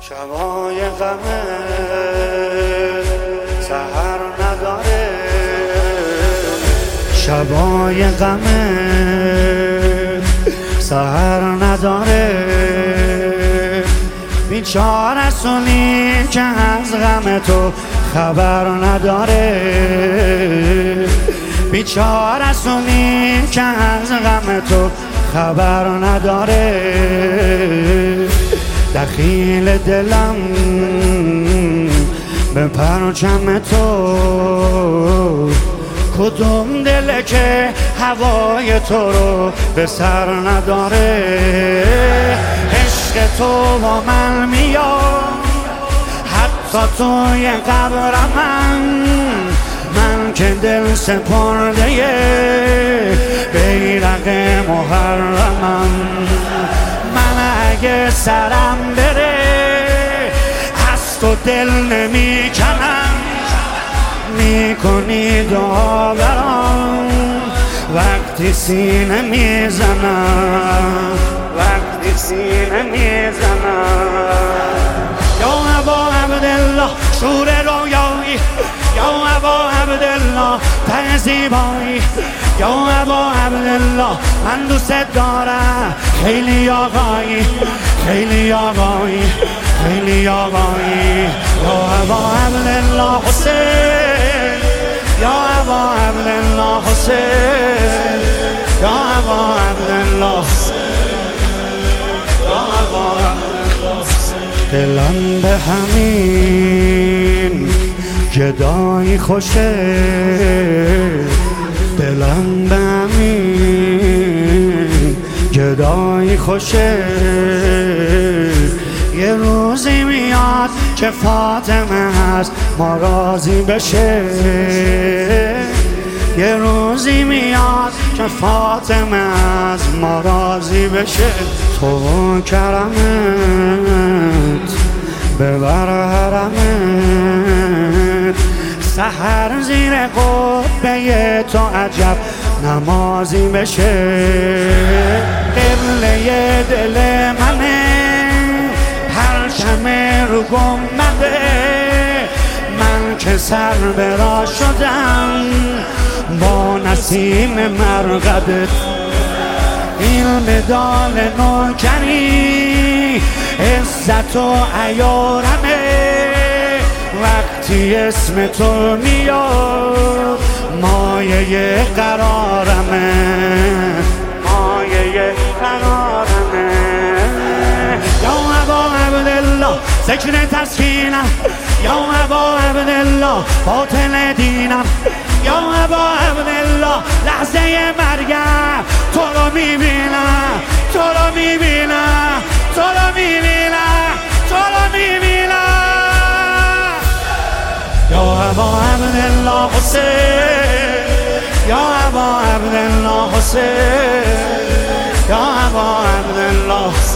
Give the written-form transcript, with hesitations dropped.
شبای غمه سحر نداره، شبای غمه سحر نداره. بیچاره سونی که از غم تو خبر نداره، بیچاره سونی که از غم تو خبر نداره. دخیل دلم به پرچم تو، کدوم دل که هوای تو رو به سر نداره. عشق تو با من میاد حتی توی قبر من که دل سپرده بیرق محرمم. من اگه سرم بره از تو دل نمی کنم، میکنی دعا برام وقتی سینه میزنم، وقتی سینه میزنم. یا ابا عبدالله شور رویایی، یا ابا عبدالله ته زیبایی، یا ابا عبدالله من دوست دارم خیلی آقایی، خیلی آقایی، خیلی آقایی. یا ابا عبدالله حسین، یا ابا عبدالله حسین، یا ابا عبدالله حسین، یا ابا عبدالله حسین. دلم به همین جدایی خوشه، دلم به همین جدایی خوشه. یه روزی میاد که فاطمه هست ما راضی بشه، یه روزی میاد که فاطمه از ما راضی بشه. تو کرمت ببر حرمت، سحر زیر قبه تو عجب نمازی بشه. قبله دل منه پرچم رو گنبده، من که سر برا شدم با نسیم مرقدت. این مدال نوکری عزت و عیارمه، وقتی اسم تو میاد مایه قرارمه، مایه قرارمه. یا ابا عبدالله ذکر تسکینم، یا ابا عبدالله باطل دینم، یا ابا عبدالله لحظه مرگم تو رو میبینم، تو رو میبینم، تو رو میبینم، تو رو میبینم. یا ابا عبدالله حسین، یا ابا عبدالله حسین، یا ابا عبدالله حسین.